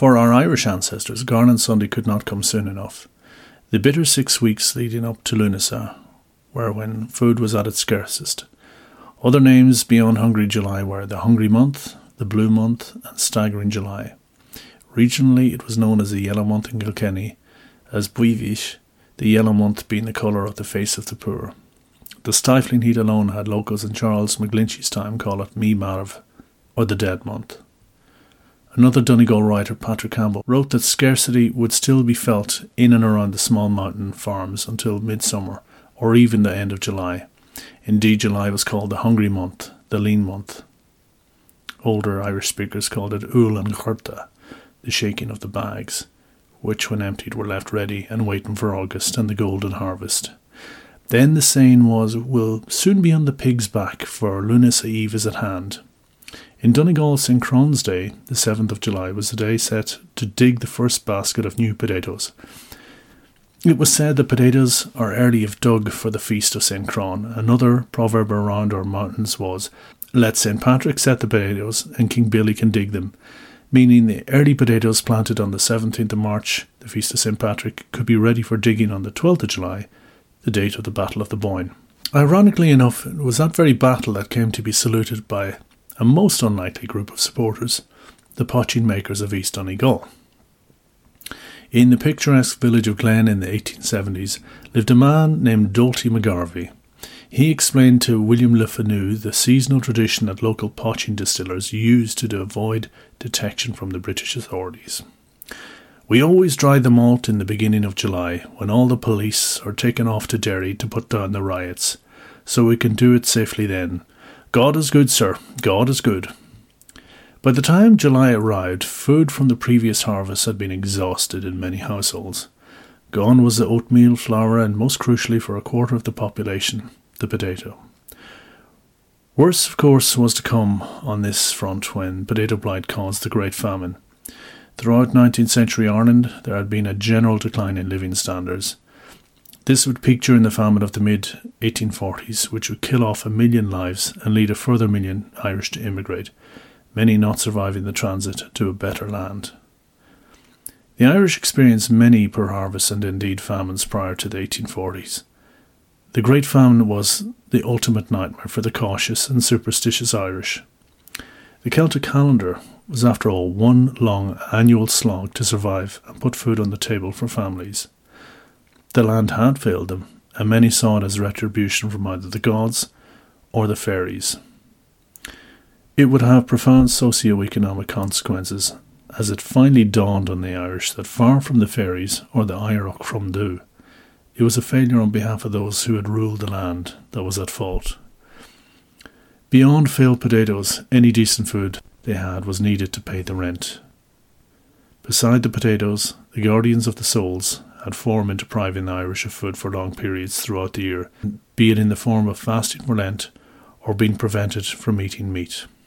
For our Irish ancestors, Garland Sunday could not come soon enough. The bitter 6 weeks leading up to Lunasa were when food was at its scarcest. Other names beyond Hungry July were the Hungry Month, the Blue Month and Staggering July. Regionally it was known as the Yellow Month in Kilkenny, as Buivish, the yellow month being the colour of the face of the poor. The stifling heat alone had locals in Charles McGlinchey's time call it Mí Marv, or the Dead Month. Another Donegal writer, Patrick Campbell, wrote that scarcity would still be felt in and around the small mountain farms until midsummer, or even the end of July. Indeed, July was called the Hungry Month, the Lean Month. Older Irish speakers called it Ul an Churta, the shaking of the bags, which when emptied were left ready and waiting for August and the golden harvest. Then the saying was, we'll soon be on the pig's back, for Lunasa Eve is at hand. In Donegal, St. Cron's Day, the 7th of July, was the day set to dig the first basket of new potatoes. It was said that potatoes are early if dug for the feast of St. Cron. Another proverb around our mountains was, let St. Patrick set the potatoes and King Billy can dig them, meaning the early potatoes planted on the 17th of March, the feast of St. Patrick, could be ready for digging on the 12th of July, the date of the Battle of the Boyne. Ironically enough, it was that very battle that came to be saluted by a most unlikely group of supporters, the potching makers of East Donegal. In the picturesque village of Glen in the 1870s lived a man named Dalty McGarvey. He explained to William Le Fanu the seasonal tradition that local potching distillers used to avoid detection from the British authorities. We always dry the malt in the beginning of July, when all the police are taken off to Derry to put down the riots, so we can do it safely then. God is good, sir, God is good. By the time July arrived, food from the previous harvest had been exhausted in many households. Gone was the oatmeal, flour, and most crucially for a quarter of the population, the potato. Worse, of course, was to come on this front when potato blight caused the Great Famine. Throughout 19th century Ireland, there had been a general decline in living standards. This would peak during the famine of the mid-1840s, which would kill off 1 million lives and lead a further million Irish to immigrate, many not surviving the transit to a better land. The Irish experienced many poor harvests and indeed famines prior to the 1840s. The Great Famine was the ultimate nightmare for the cautious and superstitious Irish. The Celtic calendar was, after all, one long annual slog to survive and put food on the table for families. The land had failed them, and many saw it as retribution from either the gods or the fairies. It would have profound socio-economic consequences, as it finally dawned on the Irish that far from the fairies or the Oireach Crumdú, it was a failure on behalf of those who had ruled the land that was at fault. Beyond failed potatoes, any decent food they had was needed to pay the rent. Beside the potatoes, the guardians of the souls had formed in depriving the Irish of food for long periods throughout the year, be it in the form of fasting for Lent or being prevented from eating meat.